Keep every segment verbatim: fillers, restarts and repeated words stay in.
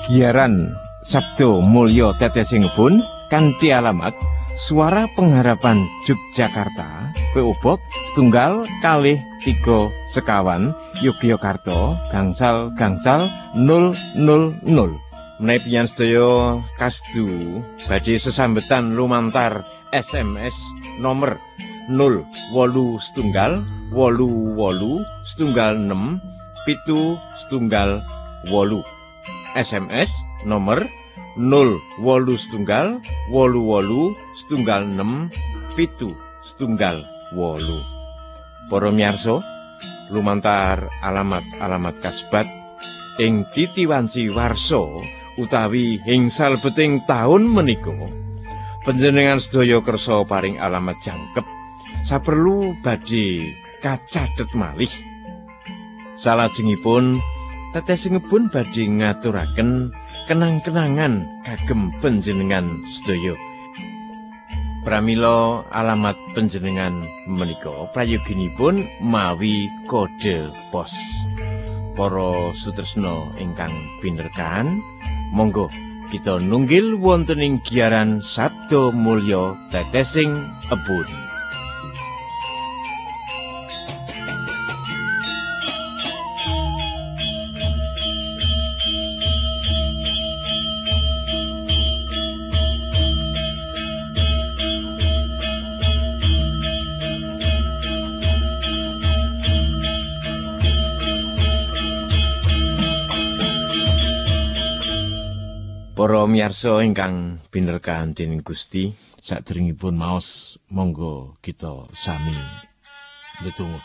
Giaran Sabdo Mulya Tetesing Ngebun kanthi alamat Suara Pengharapan Yogyakarta, P O Box setunggal kalih tiga sekawan Yogyakarta gangsal gangsal nol nol nol. Menawi panjenengan sedaya kasdu badhe sesambetan lumantar S M S nomor nol wolu setunggal wolu wolu setunggal enam pitu setunggal wolu. S M S nomor nol wolu setunggal wolu wolu setunggal enam pitu setunggal wolu. Para miyarsa, lumantar alamat-alamat kasebat ing titiwanci warsa utawi ing salebeting taun menika panjenengan sedaya kersa paring alamat jangkep saperlu badhe kacathet malih. Salajengipun Tetesing Ngebun badhe ngaturaken kenang-kenangan kagem panjenengan sedaya. Pramila alamat panjenengan menika prayoginipun mawi kode pos. Para sutresna ingkang pinerkahan, monggo kita nunggil wonten ing giaran Sabdo Mulya Tetesing Ngebun. Para miyarsa ingkang pinerkahan dening Gusti, sadèrèngipun maos monggo kita sami ndedonga.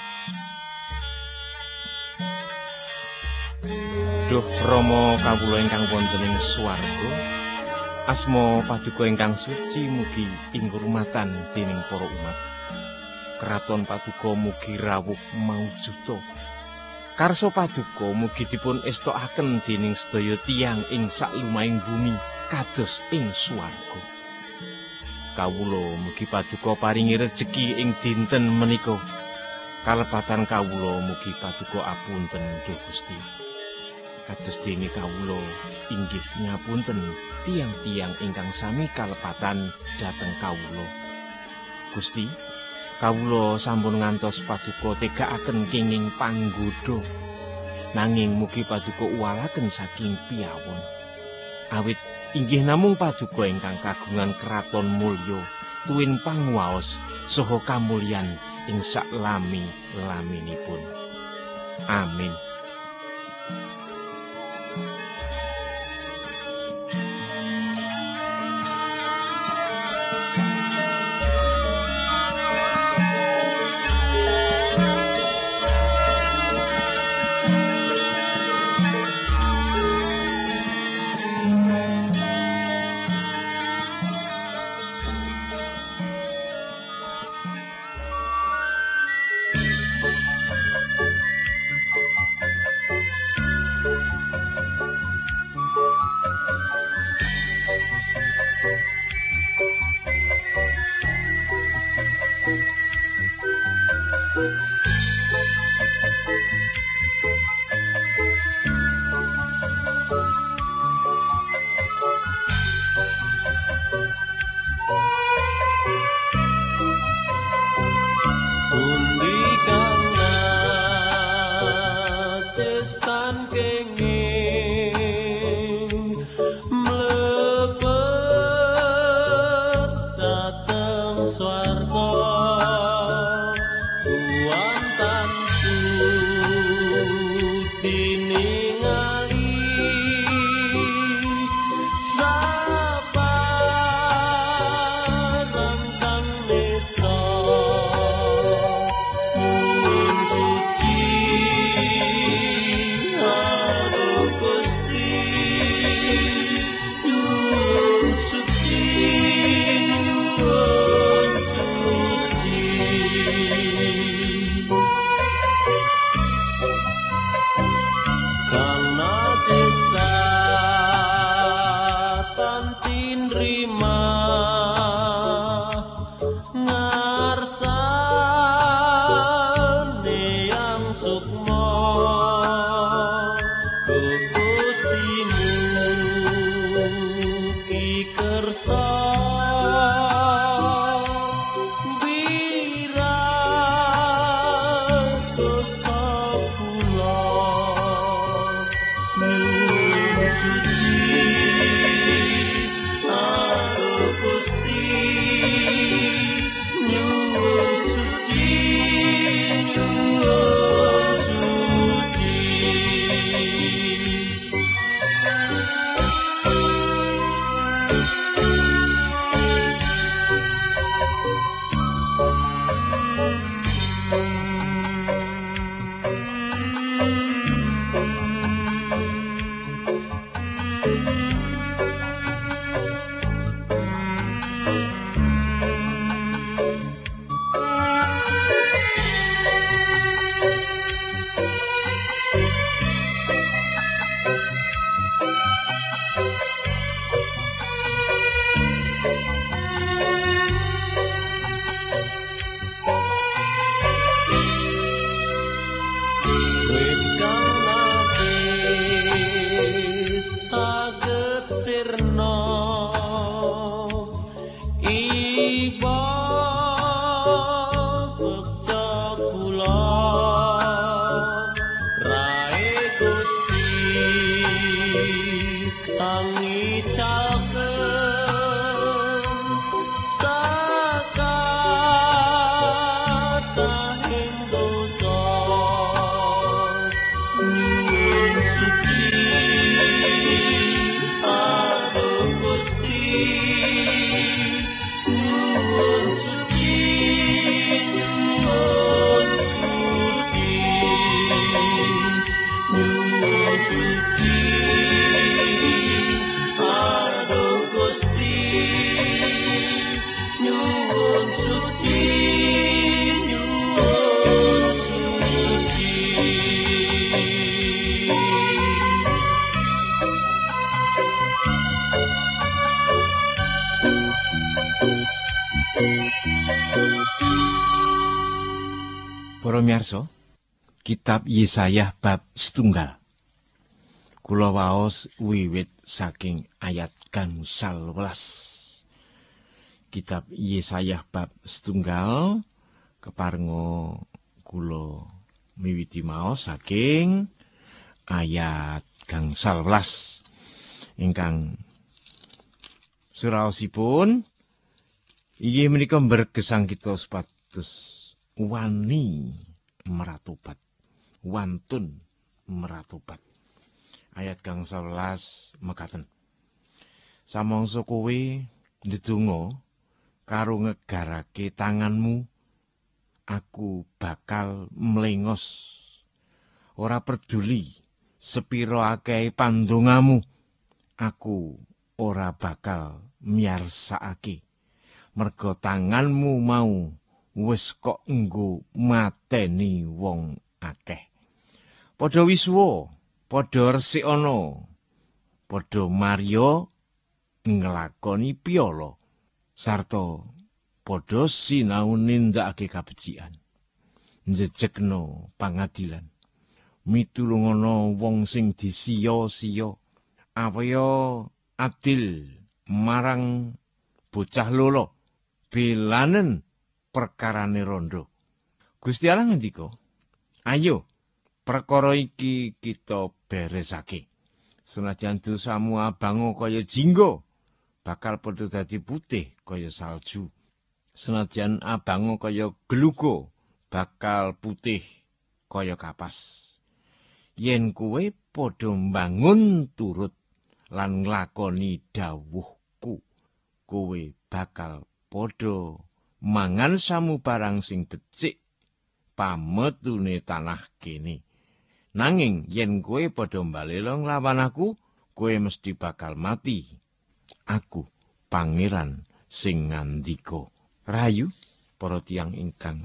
Duh Rama kawula ingkang wonten ing swarga, asma paduka ingkang suci mugi inghurmatan dening para umat. Kraton paduka mugi rawuh maujuda. Karso paduka mugi dipun estokaken dening sedaya tiyang ing saklumahing bumi kados ing swarga. Kawula mugi paduka paringi rejeki ing dinten menika. Kalepatan kawula mugi paduka apunten Duh Gusti. Kados dene kawula inggih ngapunten tiyang-tiyang ingkang sami kalepatan dhateng kawula. Gusti, kawula sampun ngantos paduka tegakaken kenging panggoda, nanging mugi paduka uwalaken saking piyawon. Awit inggih namung paduka ingkang kagungan kraton mulya, tuwin panguwaos saha kamulyan ing saklami-laminipun. Amin. Para miyarsa, kitab Yesaya bab setunggal. Kula waos wiwit saking ayat gangsal welas. Kitab Yesaya bab setunggal keparenga kula miwiti maos saking ayat gangsal welas. Ingkang suraosipun inggih menika bergesang kita supados wani meratobat, wantun meratobat. Ayat gangsal welas mekaten. Samangsa kowe ndedonga karo ngegarake tanganmu, aku bakal mlengos. Ora peduli sepira akeh pandongamu, aku ora bakal miyarsakake. Merga tanganmu mau wis kok nggo mateni wong akeh. Padha wisuwa, padha resikana, padha marya nglakoni piyala, sarta padha sinau nindakake kabecikan, njejegna pangadilan, mitulungana wong sing disiya-siya, awaya adil marang bocah lolo, belanen perkarane rondo. Gusti Allah ngendika, ayo perkara iki kita beresake. Senajan dosamu abango kaya jingga, bakal padha dadi putih kaya salju. Senajan abango kaya glugo, bakal putih kaya kapas. Yen kowe padha mbangun turut lan nglakoni dawuhku, kowe bakal padha mangan samu barang sing becik pametune tanah kene. Nanging yen kowe padha mbalela nglawan aku, kowe mesti bakal mati. Aku pangeran sing ngandika. Rahayu para tiyang ingkang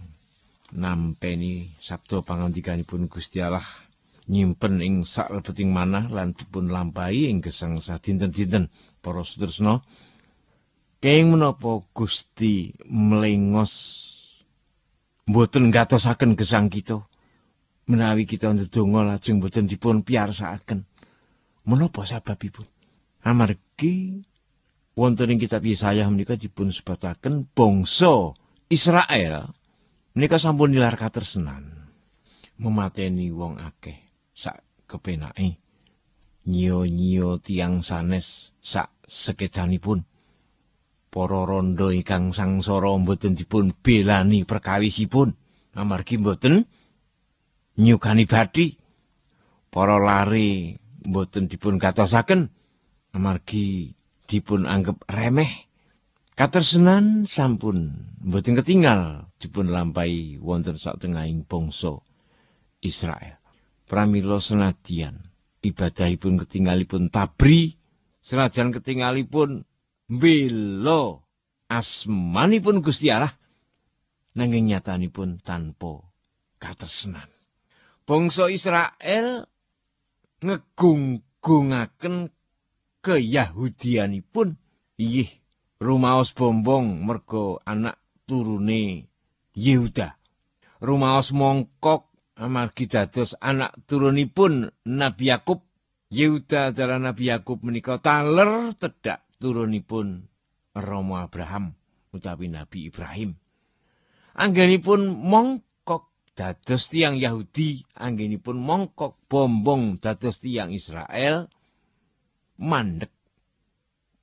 nampeni sabda pangandikanipun Gusti Allah nyimpen ing saklebeting manah lan dipun lampahi ing gesang sadinten-dinten. Para sedherek, kenging menapa Gusti mlengos mboten ngatosaken gesang kita menawi kita ndedonga lajeng mboten dipun piyarsakaken? Menapa sebabipun? Amargi wonten ing kitab Yesaya menika dipun sebataken bangsa Israel menika sampun nilar katresnan, memateni wong akeh sak kepenake, nyiya-nyiya tiyang sanes sak sekecanipun. Para rondo ingkang sangsara mboten dipun belani perkawisipun amargi mboten nyukani bathi. Para lare mboten dipun gatosaken amargi dipun anggep remeh. Katresnan sampun mboten ketinggal dipun lampahi wonten satengahing bangsa Israel. Pramila senadyan ibadahipun ketinggalipun tabri, senajan ketinggalipun mbela asmanipun Gusti Allah, nanging nyatanipun tanpa katresnan. Bangsa Israel ngegunggungaken keyahudianipun, inggih rumaos bombong merga anak turune Yehuda, rumaos mongkok amargi dados anak turunipun Nabi Yakub. Yehuda adalah Nabi Yakub menika taler tedhak turunipun Rama Abraham utawi Nabi Ibrahim. Anggenipun mongkok dados tiyang Yahudi, anggenipun mongkok bombong dados tiyang Israel, mandhek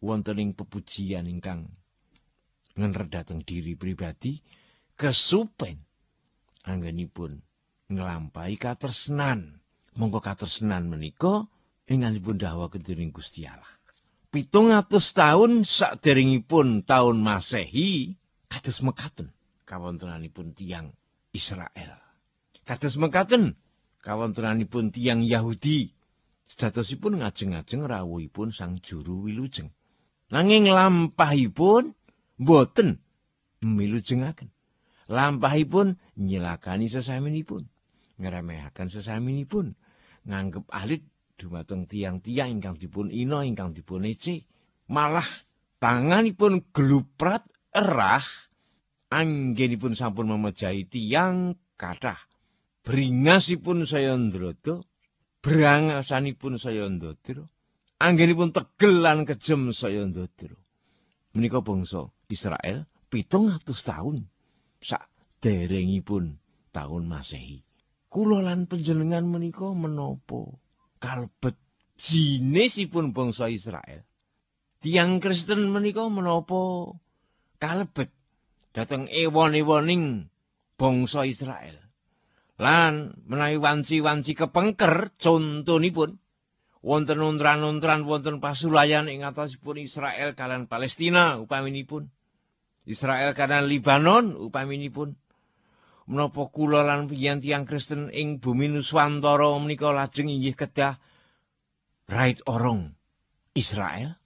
wonten ing pepujian ingkang ngenred dhateng diri pribadi kesupen anggenipun nglampahi katresnan. Monggo katresnan menika ingkangipun dawuh dening Gusti Allah. pitung atus taun saderengipun taun Masehi kados mekaten kawontenanipun tiyang Israel. Kados mekaten kawontenanipun tiyang Yahudi. Sedhatosipun ngajeng-ajeng rawuhipun Sang Juru Wilujeng. Nanging lampahipun boten milujengaken. Lampahipun nyilakani sesaminipun, ngremehaken sesaminipun, nganggep alit dumateng tiang-tiang ingkang dipun ina, ingkang dipun ece. Malah tanganipun gluprat erah, anggenipun sampun memejahi tiang kathah. Bringasipun saya ndrodo, brangasanipun saya ndodro, anggenipun tegel lan kejem saya ndodro. Menika bangsa Israel pitung atus taun saderengipun taun Masehi. Kula lan panjenengan menika menapa kalebet jinisipun bangsa Israel? Tiang Kristen menika menapa kalebet dhateng ewon-ewoning bangsa Israel? Lan menawi wanci-wanci kepengker contonipun wonten untran-untran wonten pasulayan ing atosipun Israel kaliyan Palestina upaminipun. Israel kaliyan Libanon upaminipun. Menapa kula lan panjenengan tiyang Kristen ing bumi Nuswantara menika lajeng inggih kedah raid orong Israel?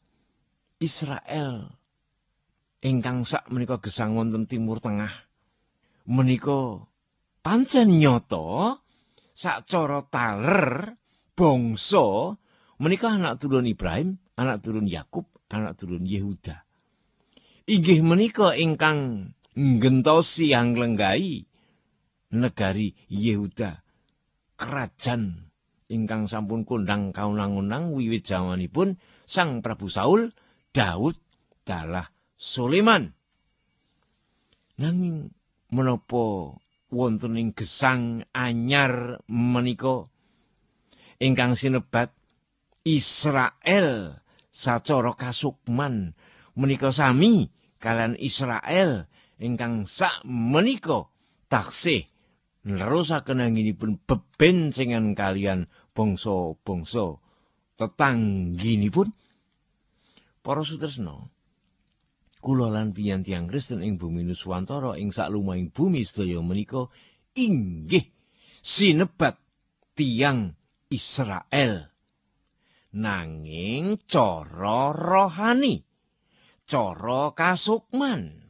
Israel ingkang sak menika gesang wonten Timur Tengah menika pancen nyata sacara taler bangsa menika anak turun Ibrahim, anak turun Yakub, anak turun Yehuda. Inggih menika ingkang nggentosi anglenggai negari Yehuda, kerajaan ingkang sampun kondang kaunang-unang wiwit jamanipun Sang Prabu Saul, Daud, dalah Sulaiman. Nanging menapa wonten ing gesang anyar menika ingkang sinebat Israel sacara kasukman menika sami kalian Israel ingkang sak menika taksih nerusaken anggenipun bebencengan kalian bangsa-bangsa tetangginipun. Para sutresna, kula lan panjenengan tiyang Kristen ing bumi Nuswantara ing saklumahing bumi sedaya menika inggih sinebat tiyang Israel. Nanging cara rohani, cara kasukman.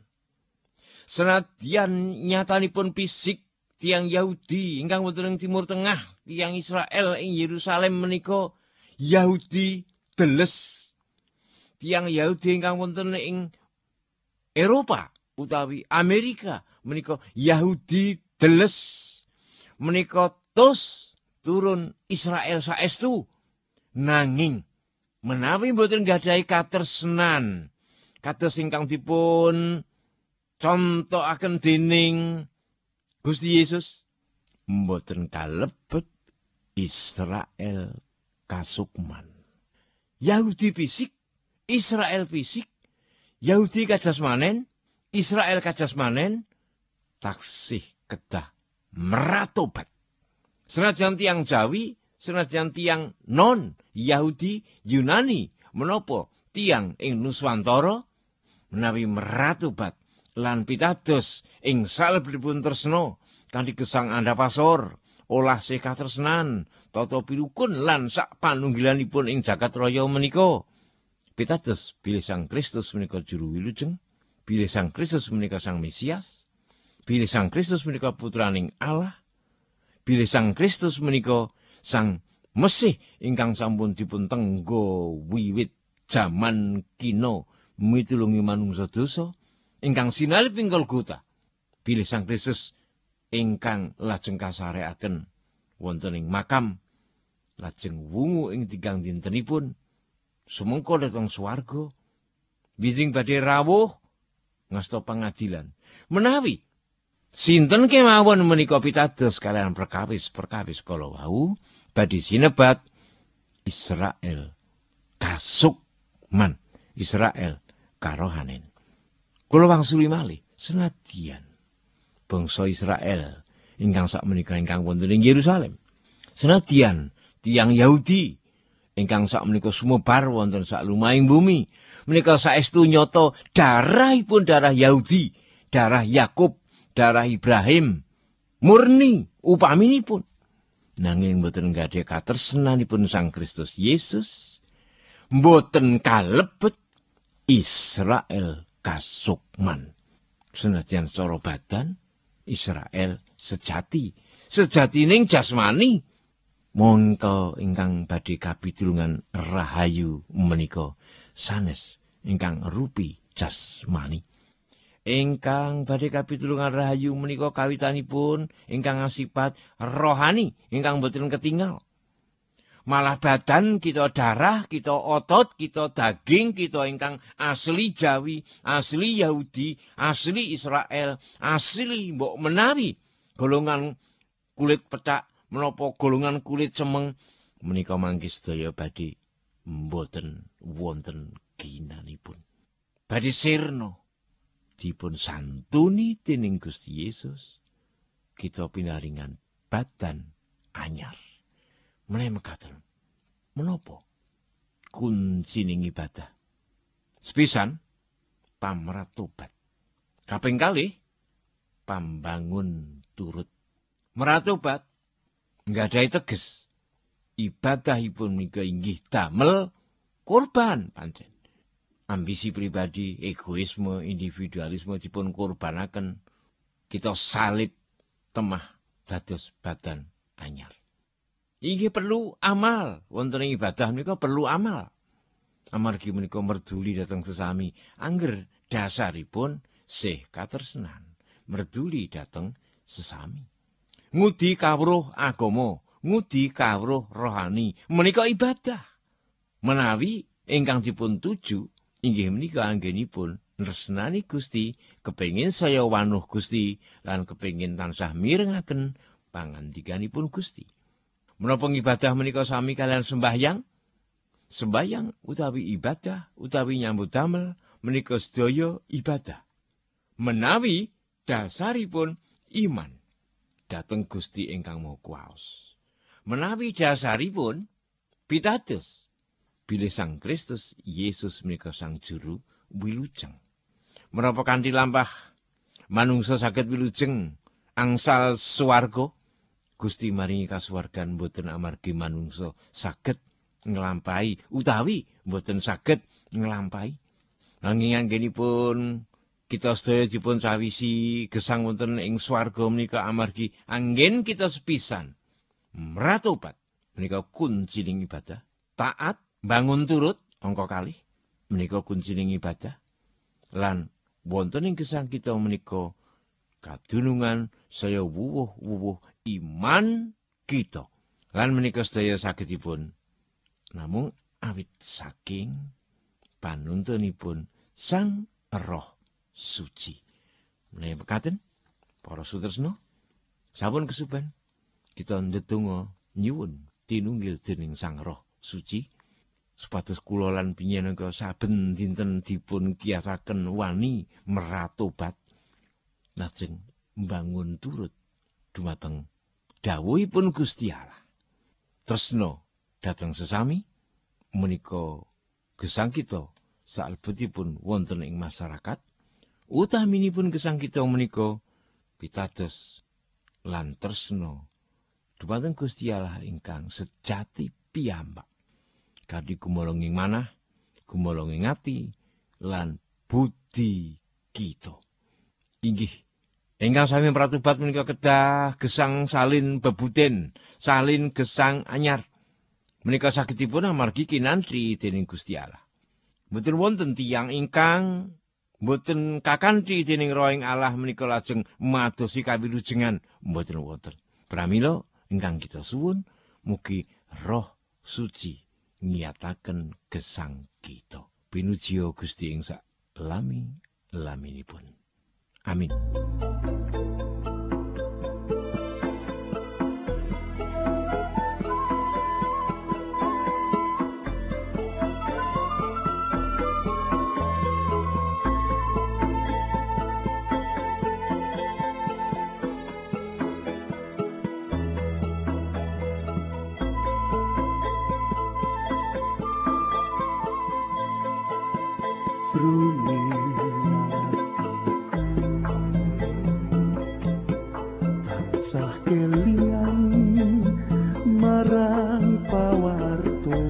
Senadyan nyatanipun fisik tiyang Yahudi ingkang wonten ing Timur Tengah, tiyang Israel ing Yerusalem menika Yahudi deles. Tiyang Yahudi ingkang wonten ing Eropa utawi Amerika menika Yahudi deles. Menika tos turun Israel saestu. Nanging menawi mboten gadhahi katresnan kados ingkang dipun contohaken dening Gusti Yesus, mboten kalebet Israel kasukman. Yahudi fisik, Israel fisik, Yahudi kajasmanen, Israel kajasmanen, taksih kedah meratobat. Senajan tiyang Jawi, senajan tiyang non Yahudi Yunani menapa tiyang ing Nuswantara menawi meratobat lan pitados ing salebetipun tresna kanthi gesang andhapasor, olah sih katresnan, tata pirukun lan sak panunggilanipun ing jagat raya menika. Pitados bilih Sang Kristus menika juru wilujeng, bilih Sang Kristus menika Sang Mesias, bilih Sang Kristus menika putraning Allah, bilih Sang Kristus menika Sang Mesih ingkang sampun dipun tenggo wiwit jaman kina mitulungi manungsa dosa ingkang sinalip ing Golgota. Bilih Sang Kristus ingkang lajeng kasareaken wonten ing makam, lajeng wungu ing tigang dintenipun sumengko dhateng swarga bijing badhe rawuh ngasta pangadilan. Menawi sinten kemawon menika pitados kalian perkawis-perkawis kala wau badhe sinebat Israel kasukman. Israel karohanen. Kula wangsuli malih senadyan bangsa Israel ingkang sakmenika ingkang wonten ing Yerusalem, senadyan tiyang Yahudi ingkang sakmenika sumebar wonten sak lumahing bumi, menika saestu nyata darahipun darah Yahudi, darah Yakub, darah Ibrahim, murni upaminipun. Nanging mboten gadhah katresnanipun Sang Kristus Yesus, mboten kalebet Israel kasukman. Senadyan cara badan Israel sejati, sejatining jasmani. Mongko ingkang badhe kapitulungan rahayu menika sanes ingkang rupi jasmani. Ingkang badhe kapitulungan rahayu menika kawitanipun ingkang asipat rohani, ingkang boten ketinggal. Malah badan kita darah, kita otot, kita daging, kita ingkang asli Jawi, asli Yahudi, asli Israel, asli mbok menawi golongan kulit pethak menapa golongan kulit semeng menika mangke sedaya badhe mboten wonten ginanipun. Badhe sirna dipun santuni dening Gusti Yesus, kita pinaringan badan anyar. Menawi mekaten, menapa kuncining ibadah? Sepisan pamratobat. Kaping kalih pambangun turut. Meratobat nggadahi teges ibadahipun menika inggih damel kurban pancen. Ambisi pribadi, egoisme, individualisme dipun kurbanaken, kita salib temah dados badan anyar. Inggih perlu amal, wonten ing ibadah menika perlu amal. Amargi menika merduli dhateng sesami, angger dasaripun sih katresnan, merduli dhateng sesami. Ngudi kawruh agama, ngudi kawruh rohani, menika ibadah. Menawi ingkang dipun tuju inggih menika anggenipun nresnani Gusti, kepengin saya wanuh Gusti lan kepengin tansah mirengaken pangandikanipun Gusti. Menapa ibadah menika sami kalian sembahyang? Sembahyang utawi ibadah utawi nyambut damel menika sedaya ibadah. Menawi dasaripun iman dhateng Gusti ingkang Maha Kuwasa. Menawi dasaripun pitados bilih Sang Kristus Yesus menika Sang Juru wilujeng. Menapa kanthi lampah manungsa saged wilujeng angsal swarga, Gusti maringi kasuwargan boten amargi manungsa saged nglampahi utawi boten saged nglampahi. Nanging anggenipun kita sedaya dipun sawisi gesang wonten ing swarga menika amargi anggen kita sepisan mratobat menika kuncining ibadah. Taat bangun turut angka kalih menika kuncining ibadah. Lan wonten ing gesang kita menika kadunungan saya wuwuh-wuwuh iman kita. Lan menika sedaya sagedipun namung awit saking panuntunipun Sang Roh Suci. Menawi mekaten para sutresna, sampun kesupen kita ndedonga nyuwun tinunggil dening Sang Roh Suci supados kula lan panjenengan saben dinten dipun kiyataken wani meratobat lajeng mbangun turut dumateng dawuhipun Gusti Allah. Tresna dhateng sesami menika gesang kita salebetipun wonten ing masyarakat. Utaminipun gesang kita menika pitados lan tresna dumateng Gusti Allah ingkang sejati piyambak. Kanthi gumolong ing manah, gumolong ing ati lan budi kita. Inggih ingkang sami pratobat menika kedah gesang salin bebuden, salin gesang anyar. Menika sagedipun amargi kinantri dening Gusti Allah. Mboten wonten tiyang ingkang mboten kakanthi dening Roh ing Allah menika lajeng madosi kawilujengan, mboten wonten. Pramila ingkang kita suwun mugi Roh Suci ngiyataken gesang kita. Pinuji Gusti ing sak lami-laminipun. Amin. jroning tansah kelingan marang pawarto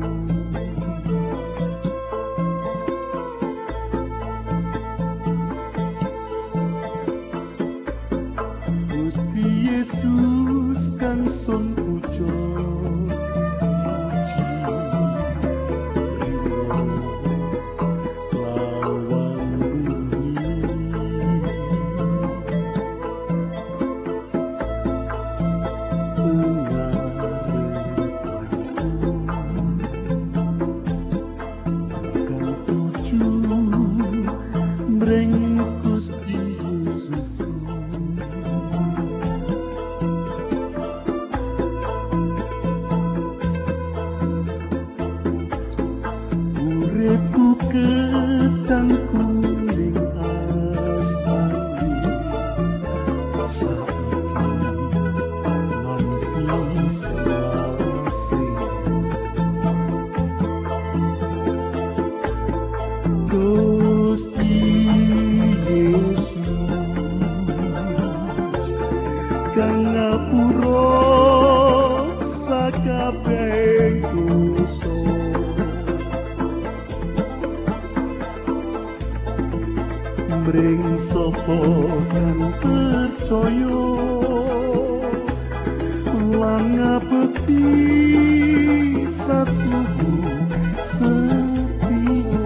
Gusti Yesus kang sun puja Mring sapa kang percaya lan ngabekti satuhu setia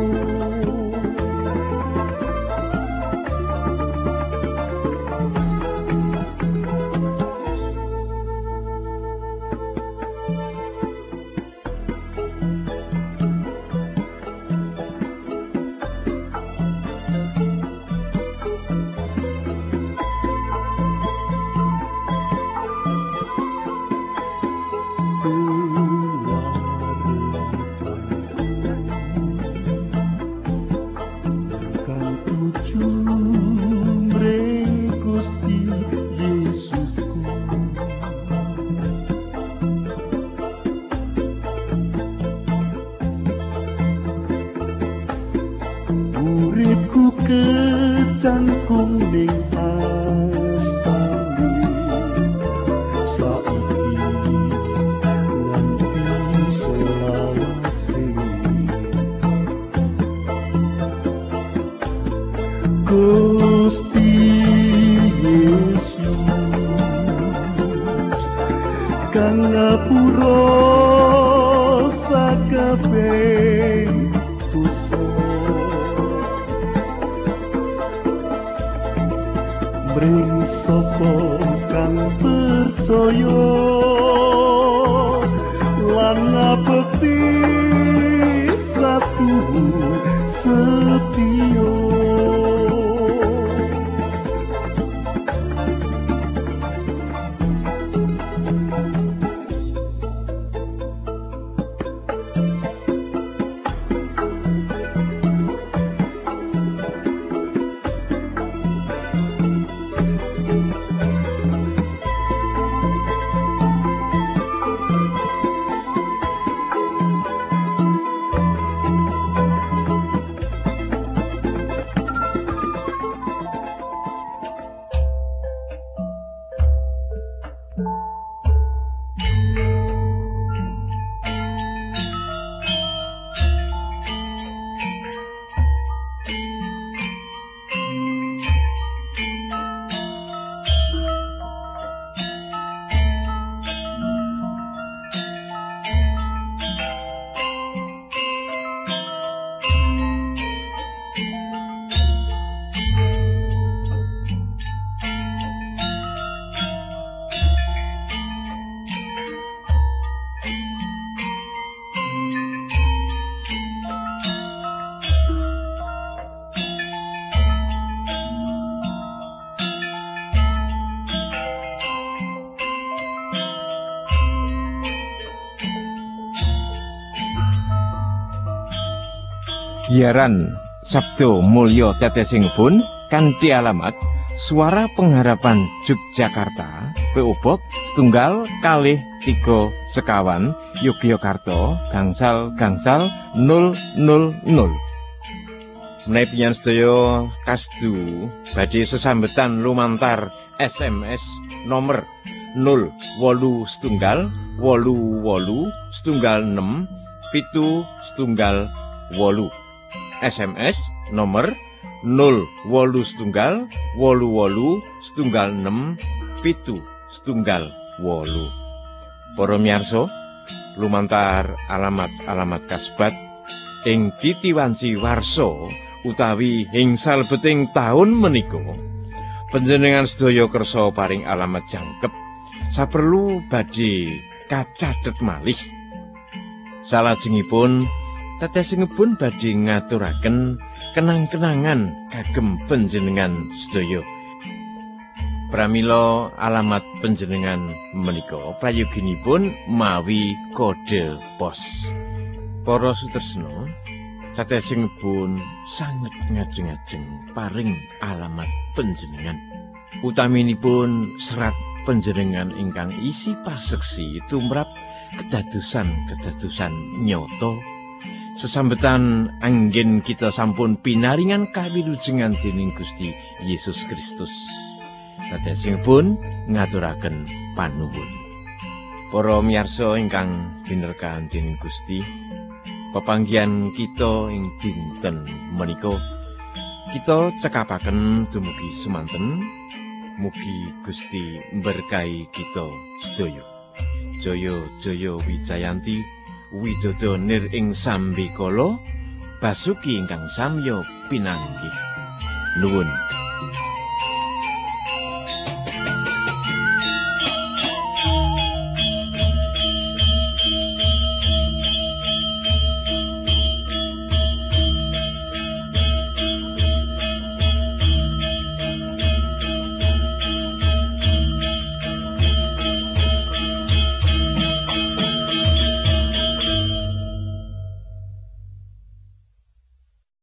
uripku kecangkung ning astane saiki nganti selawase Gusti Yesus kang ngapura sakabeh dosa mring sapa kang percaya lan ngabekti satuhu setia Siaran Sabdo Mulya Tetesing kanthi alamat Suara Pengharapan Yogyakarta, P O Box setunggal kalih tiga sekawan Yogyakarta gangsal gangsal nol nol nol. Menawi panjenengan sedaya kasdu badhe sesambetan lumantar S M S nomor nol wolu setunggal wolu wolu setunggal enam pitu setunggal wolu. S M S nomor nol wolu setunggal wolu wolu setunggal enam pitu setunggal wolu. Para miyarsa, lumantar alamat-alamat kasebat ing titiwanci warsa utawi ing salebeting taun menika, panjenengan sedaya kersa paring alamat jangkep saperlu badhe kacathet malih. Salajengipun tetesipun badhe ngaturaken kenang-kenangan kagem panjenengan sedaya. Pramila alamat panjenengan menika prayoginipun mawi kode pos. Para sutresna, tetesipun sanget ngajeng-ajeng paring alamat panjenengan. Utaminipun serat panjenengan ingkang isi paseksi tumrap kedadosan-kedadosan nyata. Sesambetan anggen kita sampun pinaringan kawilujengan dening Gusti Yesus Kristus. Tetesipun ngaturaken panuwun. Para miyarsa ingkang binerkahan dening Gusti, pepanggihan kita ing dinten menika kita cekapaken dumugi semanten. Mugi Gusti berkahi kita sedaya. Jaya jaya Wijayanti, widodо nir ing sambikala, basuki ingkang samya pinanggih. Nuwun.